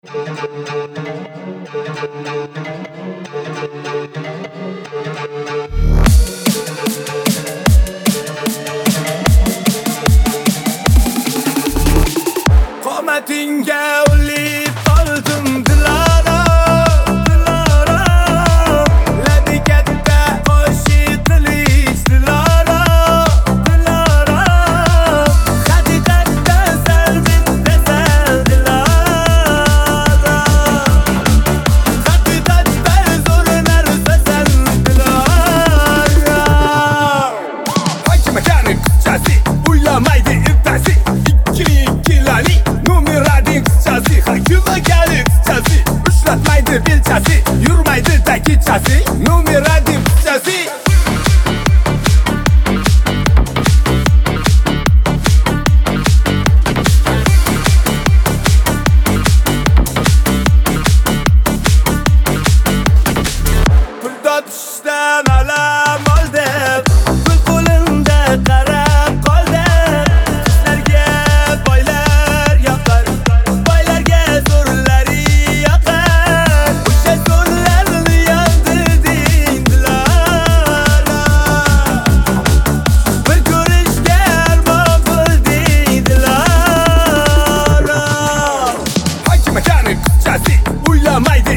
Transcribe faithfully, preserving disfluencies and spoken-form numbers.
Qomatingga ulib qoldim Dilara, Dilara. Ladi katta qo'shiq qilish Dilara, Dilara. Haqiqatda sal bittasan Dilara. Haqiqatda zo'r narsasan Dilara. Hangi makaning qizchasi uylamaydi ertasi. Ikkilikilali numerading qizchasi, hakimaganing qizchasi. Ushlatmaydi belchasi, yurmaydi takichasi. Numerading qizchasi. Pulda tushdan alam oldim, pul qo'limda qarab qoldim. Qizlarga boylar yoqar, boylarga zo'rlari yoqar. O'sha zo'rlarni yondirding Dilara. Bir ko'rishga armon qilding Dilara. Hangi makaning qizchasi uylamaydi